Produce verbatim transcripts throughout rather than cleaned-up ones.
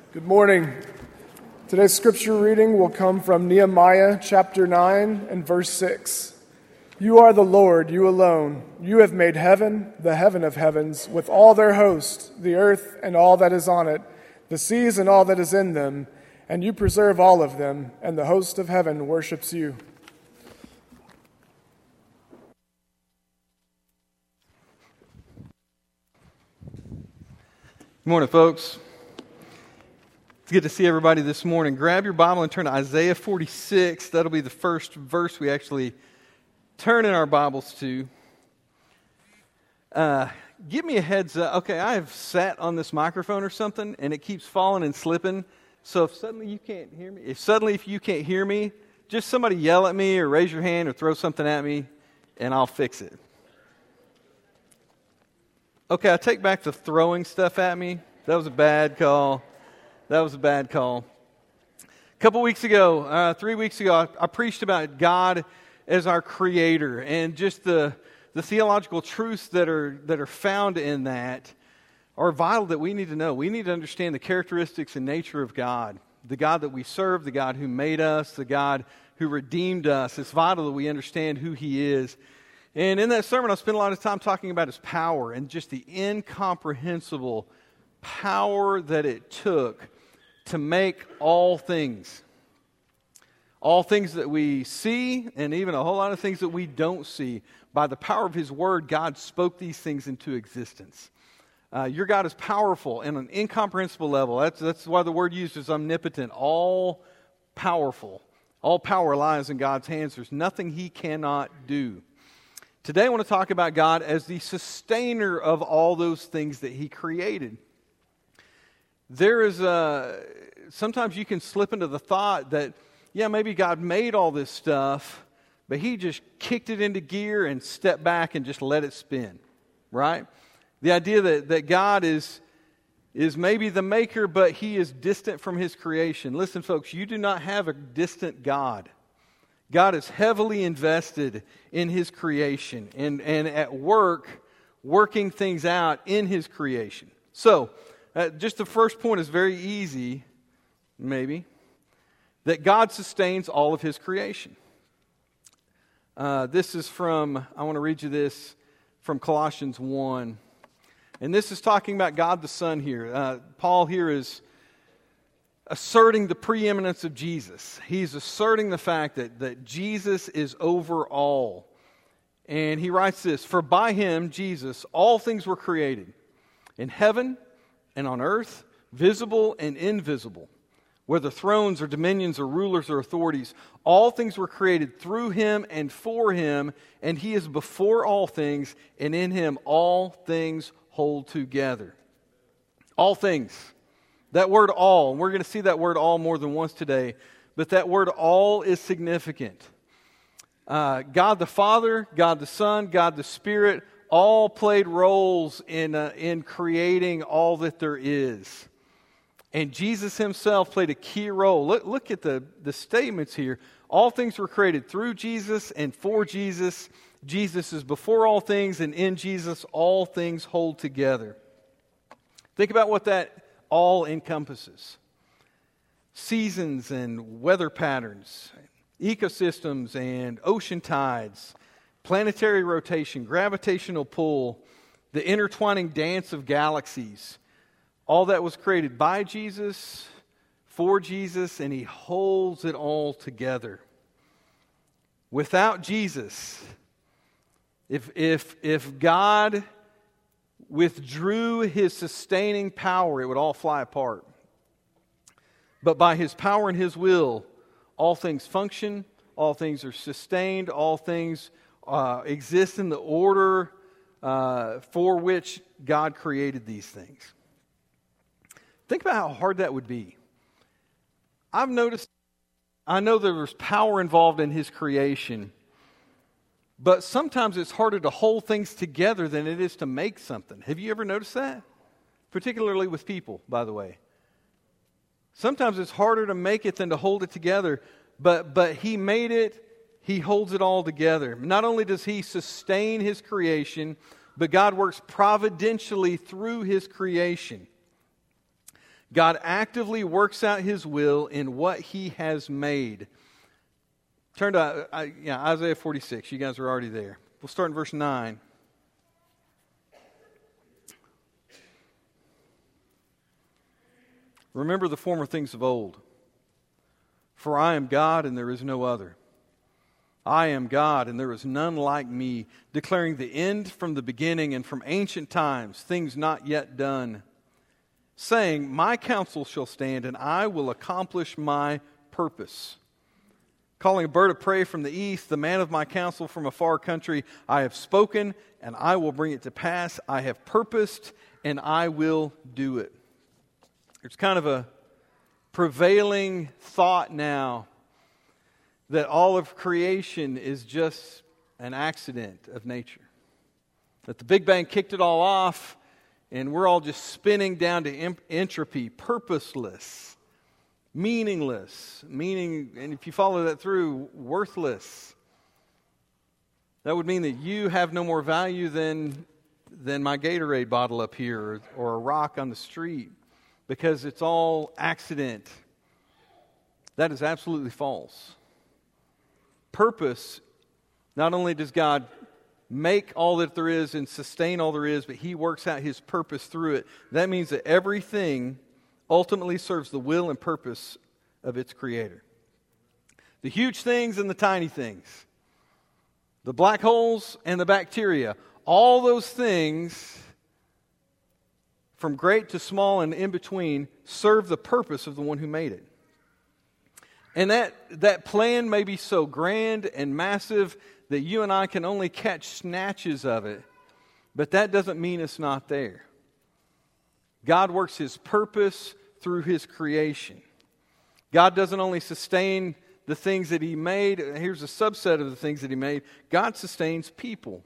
Good morning. Today's scripture reading will come from Nehemiah chapter nine and verse six. You are the Lord, you alone. You have made heaven, the heaven of heavens, with all their host, the earth and all that is on it, the seas and all that is in them, and you preserve all of them, and the host of heaven worships you. Good morning, folks. It's good to see everybody this morning. Grab your Bible and turn to Isaiah forty-six. That'll be the first verse we actually turn in our Bibles to. Uh, give me a heads up. Okay, I have sat on this microphone or something, and it keeps falling and slipping. So if suddenly you can't hear me, if suddenly if you can't hear me, just somebody yell at me or raise your hand or throw something at me, and I'll fix it. Okay, I take back the throwing stuff at me. That was a bad call. That was a bad call. A couple weeks ago, uh, three weeks ago, I, I preached about God as our creator and just the the theological truths that are that are found in that are vital that we need to know. We need to understand the characteristics and nature of God, the God that we serve, the God who made us, the God who redeemed us. It's vital that we understand who He is. And in that sermon, I spent a lot of time talking about His power and just the incomprehensible power that it took to make all things. All things that we see, and even a whole lot of things that we don't see. By the power of His Word, God spoke these things into existence. Uh, your God is powerful in an incomprehensible level. That's, that's why the word used is omnipotent, all powerful. All power lies in God's hands. There's nothing He cannot do. Today I want to talk about God as the sustainer of all those things that He created. There is a, sometimes you can slip into the thought that, yeah, maybe God made all this stuff, but He just kicked it into gear and stepped back and just let it spin, right? The idea that, that God is, is maybe the maker, but He is distant from His creation. Listen, folks, you do not have a distant God. God is heavily invested in His creation and, and at work, working things out in His creation. So, uh, just the first point is very easy, maybe, that God sustains all of His creation. Uh, this is from, I want to read you this from Colossians one. And this is talking about God the Son here. Uh, Paul here is asserting the preeminence of Jesus. He's asserting the fact that, that Jesus is over all. And he writes this, "For by Him, Jesus, all things were created, in heaven and on earth, visible and invisible, whether thrones or dominions or rulers or authorities. All things were created through Him and for Him, and He is before all things, and in Him all things hold together." All things. That word all, and we're going to see that word all more than once today, but that word all is significant. Uh, God the Father, God the Son, God the Spirit, all played roles in, uh, in creating all that there is. And Jesus Himself played a key role. Look, look at the, the statements here. All things were created through Jesus and for Jesus. Jesus is before all things, and in Jesus all things hold together. Think about what that all encompasses. Seasons and weather patterns, ecosystems and ocean tides, planetary rotation, gravitational pull, the intertwining dance of galaxies. All that was created by Jesus, for Jesus, and He holds it all together. Without Jesus, if, if, if God withdrew His sustaining power, it would all fly apart. But by His power and His will, all things function, all things are sustained, all things uh, exist in the order uh, for which God created these things. Think about how hard that would be. I've noticed, I know there was power involved in His creation, but sometimes it's harder to hold things together than it is to make something. Have you ever noticed that? Particularly with people, by the way. Sometimes it's harder to make it than to hold it together, but, but He made it, He holds it all together. Not only does He sustain His creation, but God works providentially through His creation. God actively works out his will in what he has made. Turn to uh, yeah, Isaiah forty-six. You guys are already there. We'll start in verse nine. Remember the former things of old. For I am God and there is no other. I am God and there is none like me, declaring the end from the beginning and from ancient times, things not yet done. Saying, my counsel shall stand and I will accomplish my purpose. Calling a bird of prey from the east, the man of my counsel from a far country, I have spoken and I will bring it to pass. I have purposed and I will do it. There's kind of a prevailing thought now that all of creation is just an accident of nature. That the Big Bang kicked it all off and we're all just spinning down to entropy, purposeless, meaningless, meaning, and if you follow that through, worthless. That would mean that you have no more value than, than my Gatorade bottle up here or, or a rock on the street. Because it's all accident. That is absolutely false. Purpose, not only does God make all that there is and sustain all there is, but he works out his purpose through it. That means that everything ultimately serves the will and purpose of its creator. The huge things and the tiny things. The black holes and the bacteria. All those things, from great to small and in between, serve the purpose of the one who made it. And that, that plan may be so grand and massive that you and I can only catch snatches of it, but that doesn't mean it's not there. God works his purpose through his creation. God doesn't only sustain the things that he made. Here's a subset of the things that he made. God sustains people.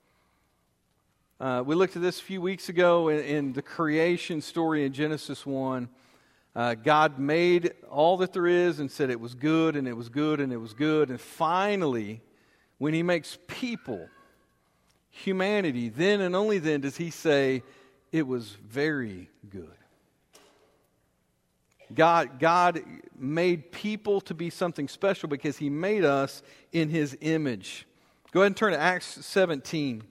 Uh, we looked at this a few weeks ago in, in the creation story in Genesis one. Uh, God made all that there is and said it was good and it was good and it was good. And finally, when he makes people, humanity, then and only then does he say it was very good. God, God made people to be something special because he made us in his image. Go ahead and turn to Acts seventeen.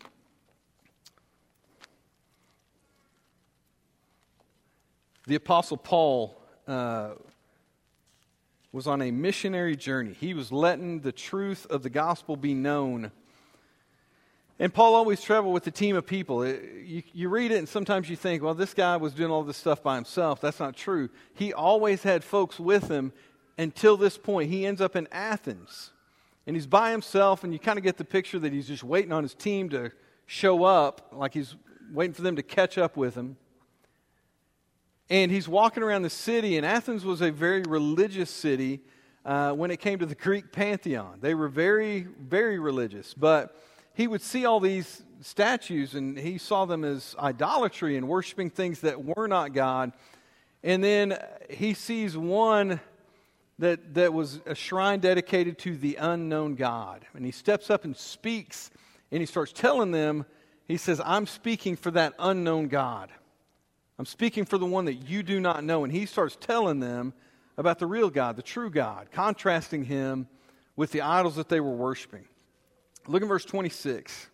The Apostle Paul uh, was on a missionary journey. He was letting the truth of the gospel be known. And Paul always traveled with a team of people. It, you, you read it and sometimes you think, well, this guy was doing all this stuff by himself. That's not true. He always had folks with him until this point. He ends up in Athens. And he's by himself, and you kind of get the picture that he's just waiting on his team to show up, like he's waiting for them to catch up with him. And he's walking around the city, and Athens was a very religious city uh, when it came to the Greek pantheon. They were very, very religious. But he would see all these statues, and he saw them as idolatry and worshiping things that were not God. And then he sees one that, that was a shrine dedicated to the unknown God. And he steps up and speaks, and he starts telling them, he says, I'm speaking for that unknown God. I'm speaking for the one that you do not know. And he starts telling them about the real God, the true God, contrasting him with the idols that they were worshiping. Look at verse twenty-six.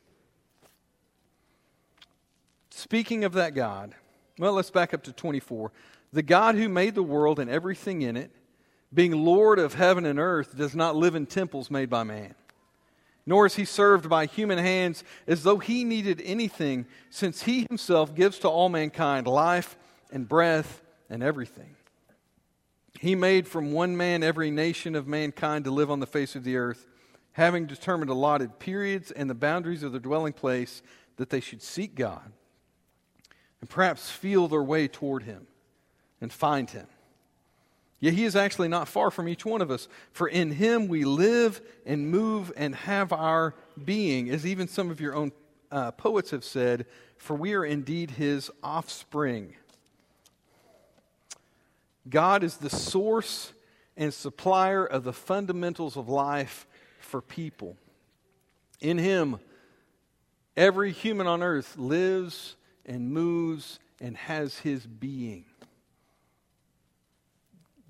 Speaking of that God, well, let's back up to twenty-four. The God who made the world and everything in it, being Lord of heaven and earth, does not live in temples made by man. Nor is he served by human hands as though he needed anything, since he himself gives to all mankind life and breath and everything. He made from one man every nation of mankind to live on the face of the earth, having determined allotted periods and the boundaries of their dwelling place, that they should seek God and perhaps feel their way toward him and find him. Yet he is actually not far from each one of us, for in him we live and move and have our being, as even some of your own uh, poets have said, for we are indeed his offspring. God is the source and supplier of the fundamentals of life for people. In him, every human on earth lives and moves and has his being.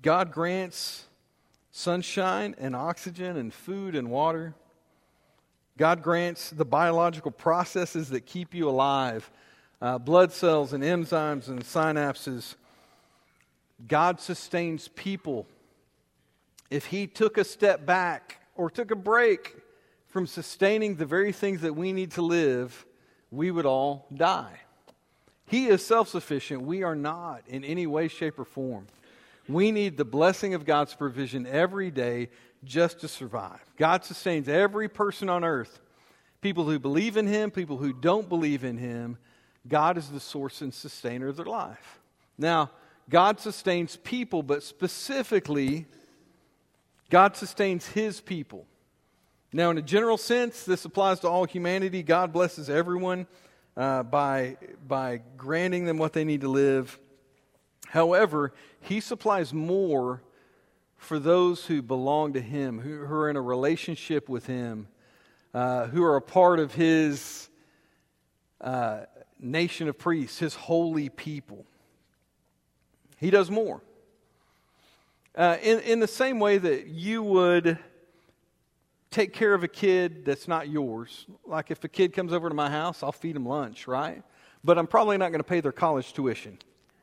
God grants sunshine and oxygen and food and water. God grants the biological processes that keep you alive, uh, blood cells and enzymes and synapses. God sustains people. If He took a step back or took a break from sustaining the very things that we need to live, we would all die. He is self-sufficient. We are not in any way, shape, or form. We need the blessing of God's provision every day just to survive. God sustains every person on earth. People who believe in Him, people who don't believe in Him. God is the source and sustainer of their life. Now, God sustains people, but specifically, God sustains His people. Now, in a general sense, this applies to all humanity. God blesses everyone uh, by, by granting them what they need to live. However, He supplies more for those who belong to Him, who, who are in a relationship with Him, uh, who are a part of His uh, nation of priests, His holy people. He does more. Uh, in, in the same way that you would take care of a kid that's not yours. Like if a kid comes over to my house, I'll feed them lunch, right? But I'm probably not going to pay their college tuition.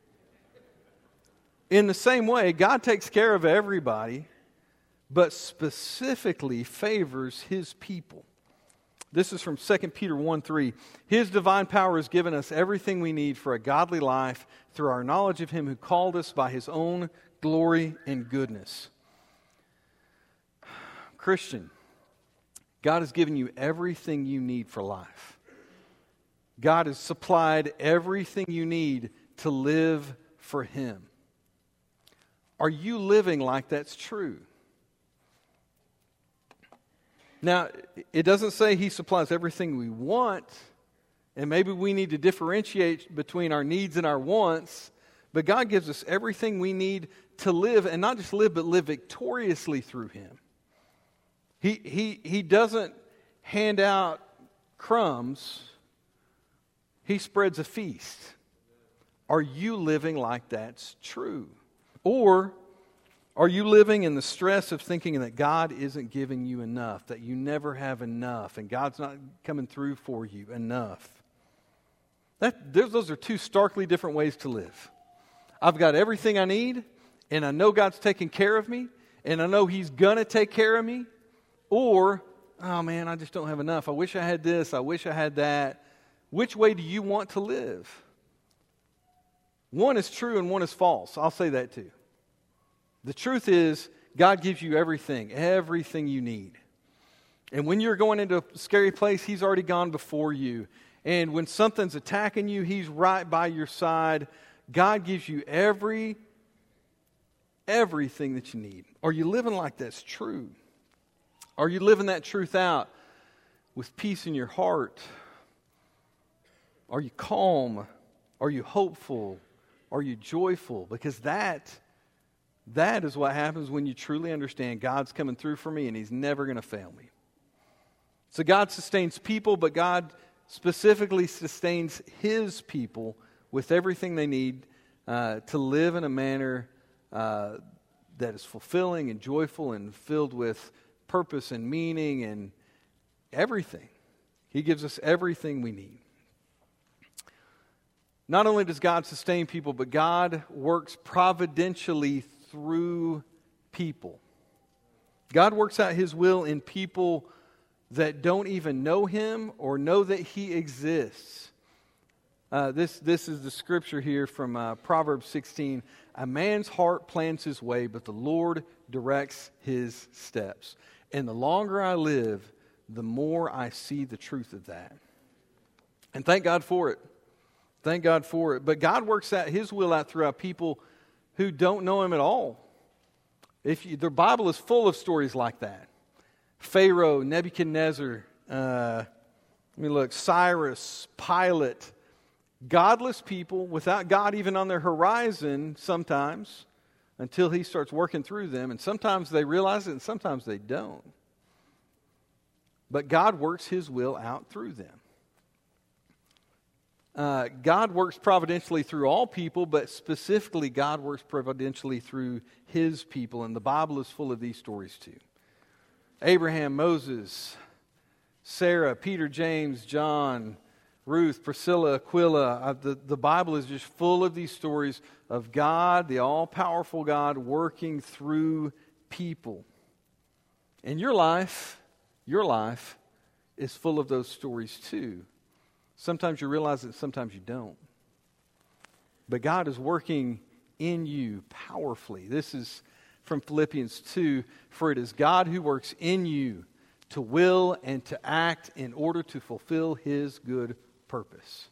In the same way, God takes care of everybody, but specifically favors His people. This is from Second Peter one three. His divine power has given us everything we need for a godly life through our knowledge of Him who called us by His own glory and goodness. Christian, God has given you everything you need for life. God has supplied everything you need to live for Him. Are you living like that's true? Now, it doesn't say He supplies everything we want, and maybe we need to differentiate between our needs and our wants, but God gives us everything we need to live, and not just live, but live victoriously through Him. He, he, he doesn't hand out crumbs. He spreads a feast. Are you living like that's true? Or are you living in the stress of thinking that God isn't giving you enough, that you never have enough, and God's not coming through for you enough? That, those are two starkly different ways to live. I've got everything I need, and I know God's taking care of me, and I know He's going to take care of me. Or, oh man, I just don't have enough. I wish I had this. I wish I had that. Which way do you want to live? One is true and one is false. I'll say that too. The truth is, God gives you everything, everything you need. And when you're going into a scary place, He's already gone before you. And when something's attacking you, He's right by your side. God gives you every, everything that you need. Are you living like that's true? Are you living that truth out with peace in your heart? Are you calm? Are you hopeful? Are you joyful? Because that, that is what happens when you truly understand God's coming through for me and He's never going to fail me. So God sustains people, but God specifically sustains His people with everything they need uh, to live in a manner uh, that is fulfilling and joyful and filled with purpose and meaning and everything. He gives us everything we need. Not only does God sustain people, but God works providentially through people. God works out His will in people that don't even know Him or know that He exists. Uh, this, this is the scripture here from uh, Proverbs sixteen. A man's heart plans his way, but the Lord directs his steps. And the longer I live, the more I see the truth of that. And thank God for it. Thank God for it. But God works out His will out throughout people who don't know Him at all. If you, the Bible is full of stories like that. Pharaoh, Nebuchadnezzar, uh, let me look, Cyrus, Pilate. Godless people without God even on their horizon sometimes, until He starts working through them. And sometimes they realize it and sometimes they don't. But God works His will out through them. Uh, God works providentially through all people, but specifically God works providentially through His people, and the Bible is full of these stories too. Abraham, Moses, Sarah, Peter, James, John, Ruth, Priscilla, Aquila. Uh, the, the Bible is just full of these stories of God, the all-powerful God, working through people. And your life, your life is full of those stories too. Sometimes you realize it, sometimes you don't. But God is working in you powerfully. This is from Philippians two. For it is God who works in you to will and to act in order to fulfill His good purpose.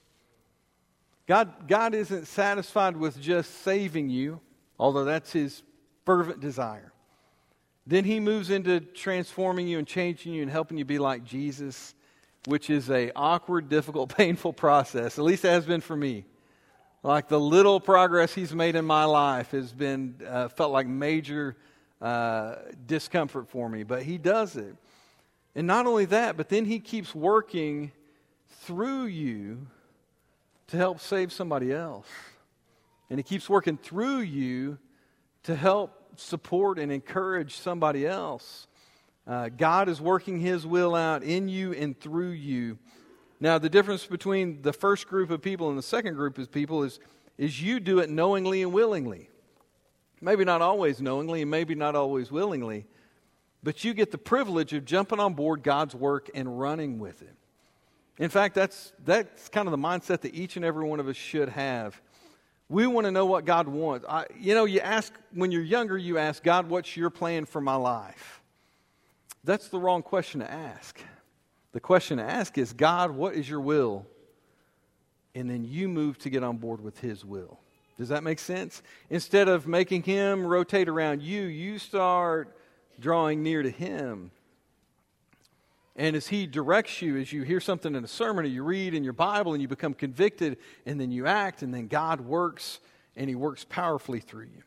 God, God isn't satisfied with just saving you, although that's His fervent desire. Then He moves into transforming you and changing you and helping you be like Jesus, which is a awkward, difficult, painful process. At least it has been for me. Like the little progress He's made in my life has been uh, felt like major uh, discomfort for me, but He does it. And not only that, but then He keeps working through you to help save somebody else. And He keeps working through you to help support and encourage somebody else. Uh, God is working His will out in you and through you. Now, the difference between the first group of people and the second group of people is, is you do it knowingly and willingly. Maybe not always knowingly and maybe not always willingly, but you get the privilege of jumping on board God's work and running with it. In fact, that's, that's kind of the mindset that each and every one of us should have. We want to know what God wants. I, you know, you ask, when you're younger, you ask, God, what's your plan for my life? That's the wrong question to ask. The question to ask is, God, what is your will? And then you move to get on board with His will. Does that make sense? Instead of making Him rotate around you, you start drawing near to Him. And as He directs you, as you hear something in a sermon or you read in your Bible and you become convicted, and then you act, and then God works, and He works powerfully through you.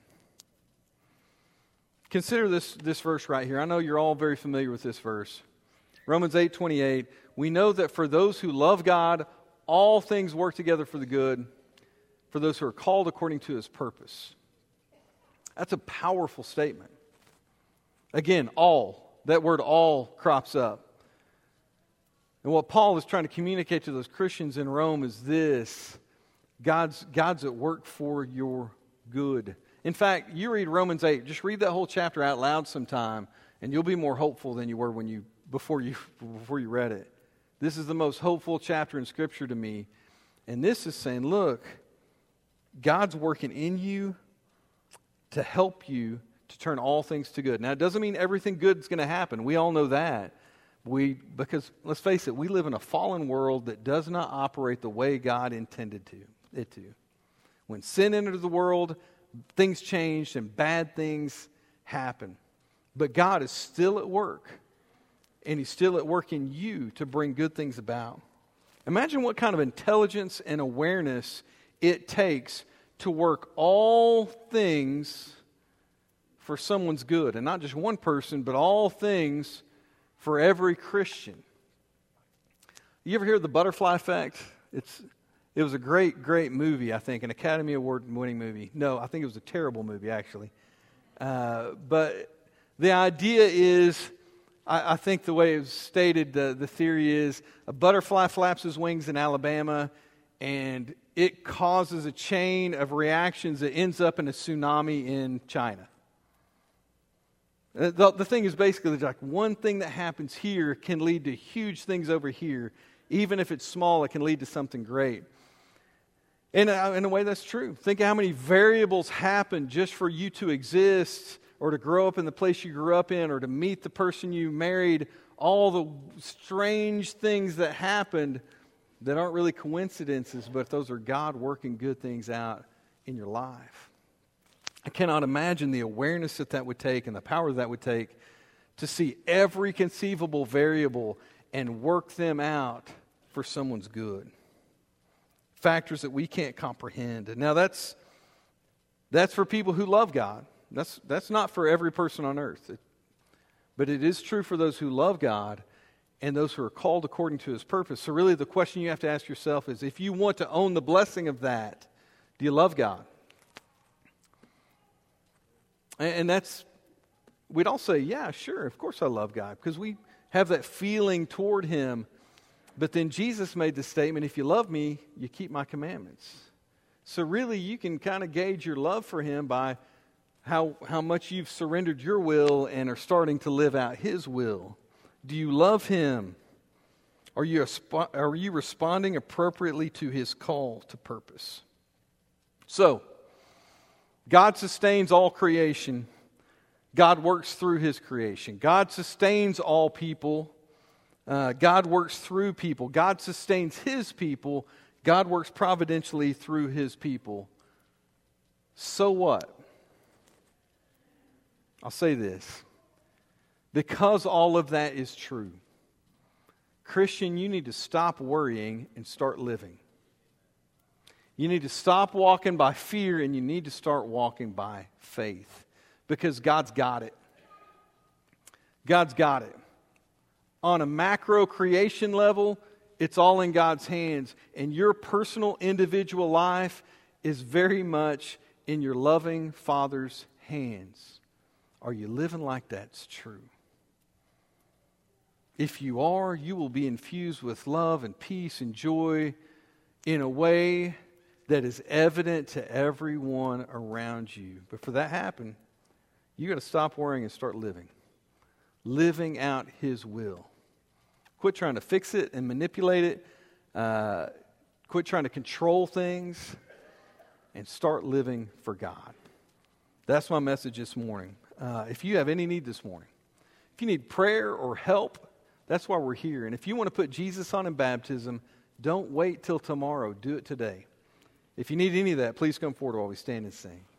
Consider this, this verse right here. I know you're all very familiar with this verse. Romans eight twenty-eight. We know that for those who love God, all things work together for the good, for those who are called according to His purpose. That's a powerful statement. Again, all. That word all crops up. And what Paul is trying to communicate to those Christians in Rome is this: God's, God's at work for your good. In fact, you read Romans eight, just read that whole chapter out loud sometime, and you'll be more hopeful than you were when you before you before you read it. This is the most hopeful chapter in Scripture to me. And this is saying, look, God's working in you to help you to turn all things to good. Now, it doesn't mean everything good is going to happen. We all know that. We because let's face it, we live in a fallen world that does not operate the way God intended to it to. When sin entered the world, things changed and bad things happen. But God is still at work. And He's still at work in you to bring good things about. Imagine what kind of intelligence and awareness it takes to work all things for someone's good. And not just one person, but all things for every Christian. You ever hear of the butterfly effect? It's It was a great, great movie, I think, an Academy Award-winning movie. No, I think it was a terrible movie, actually. Uh, but the idea is, I, I think the way it was stated, the, the theory is, a butterfly flaps his wings in Alabama, and it causes a chain of reactions that ends up in a tsunami in China. The, the thing is basically like one thing that happens here can lead to huge things over here. Even if it's small, it can lead to something great. And in a way, that's true. Think of how many variables happen just for you to exist or to grow up in the place you grew up in or to meet the person you married. All the strange things that happened that aren't really coincidences, but those are God working good things out in your life. I cannot imagine the awareness that that would take and the power that would take to see every conceivable variable and work them out for someone's good. Factors that we can't comprehend. And now that's that's for people who love God. That's that's not for every person on earth. It, but it is true for those who love God and those who are called according to his purpose. So really the question you have to ask yourself is, if you want to own the blessing of that, do you love God? And that's, we'd all say, yeah, sure, of course I love God, because we have that feeling toward him. But then Jesus made the statement, if you love me, you keep my commandments. So really you can kind of gauge your love for him by how, how much you've surrendered your will and are starting to live out his will. Do you love him? Are you, are you responding appropriately to his call to purpose? So, God sustains all creation. God works through his creation. God sustains all people. Uh, God works through people. God sustains his people. God works providentially through his people. So what? I'll say this. Because all of that is true, Christian, you need to stop worrying and start living. You need to stop walking by fear and you need to start walking by faith. Because God's got it. God's got it. On a macro creation level, it's all in God's hands. And your personal individual life is very much in your loving Father's hands. Are you living like that's true? If you are, you will be infused with love and peace and joy in a way that is evident to everyone around you. But for that to happen, you got to stop worrying and start living. Living out his will. Quit trying to fix it and manipulate it. Uh, quit trying to control things and start living for God. That's my message this morning. Uh, if you have any need this morning, if you need prayer or help, that's why we're here. And if you want to put Jesus on in baptism, don't wait till tomorrow. Do it today. If you need any of that, please come forward while we stand and sing.